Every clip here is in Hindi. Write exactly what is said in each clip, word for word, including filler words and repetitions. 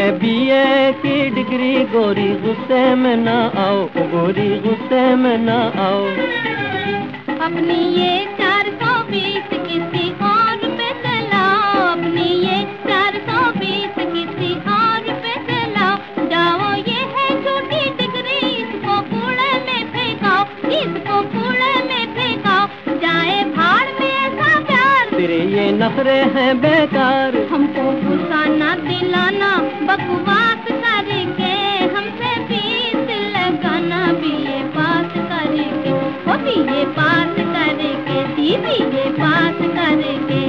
बीए की डिग्री, गोरी गुस्से में ना आओ, गोरी गुस्से में ना आओ। अपनी ये चार सौ बीस किसी और पे चलाओ, अपनी ये चार सौ बीस किसी और पे चलाओ। जाओ ये है झूठी डिग्री, इसको कूड़े में फेंकाओ, इसको कूड़े में फेंकाओ। जाए भाड़ में ऐसा प्यार, तेरे ये नखरे हैं बेकार। हमको गुस्सा ना दिलाना, बकवास करके हमसे फीस लगाना। बीए पास करके, ओ बीए पास करके, जी बीए पास करके।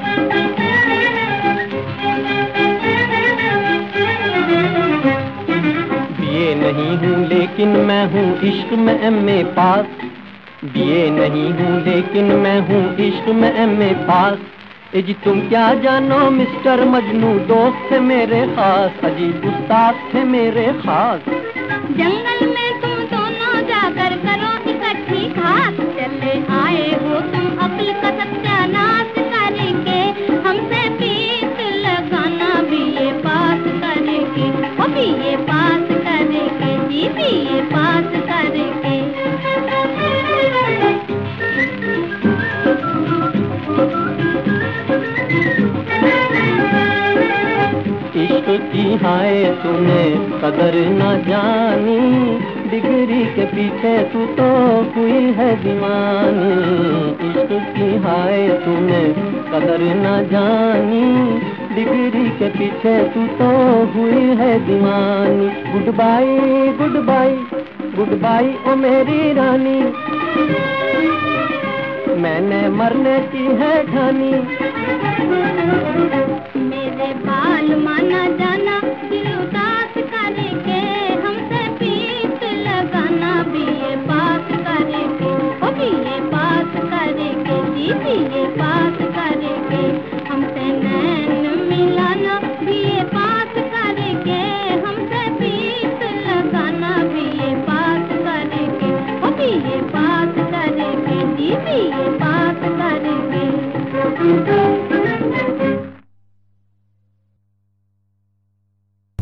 बीए नहीं हूँ लेकिन मैं हूँ इश्क में एमए पास, बीए नहीं हूँ लेकिन मैं हूँ इश्क में एमए पास। ए जी तुम क्या जानो मिस्टर मजनू, दोस्त थे मेरे खास, अजीब उस्ताद थे मेरे खास। जंगल में तुम दोनों जाकर करो इकट्ठी घास, चले आए हो तुम अक्ल का सत्यानाश करके हमसे फीस लगाना। बीए पास करके, ओ बीए पास करके, जी बीए पास करके। इश्क की हाय तूने कदर न जानी, डिग्री के पीछे तू तो हुई है दीवानी। इश्क की हाय तूने कदर न जानी, डिग्री के पीछे तू तो हुई है दीवानी। Goodbye goodbye goodbye ओ मेरी रानी, मैंने मरने की है ठानी। मेरे बाल माना जाना, दिल उदास करके हमसे फीस लगाना। बीए पास करके, ओ बीए पास करके, जी बीए पास करके हमसे नैन मिलाना। बीए पास करके हमसे फीस लगाना। बीए पास करके, ओ बीए पास करके, जी बीए पास करके।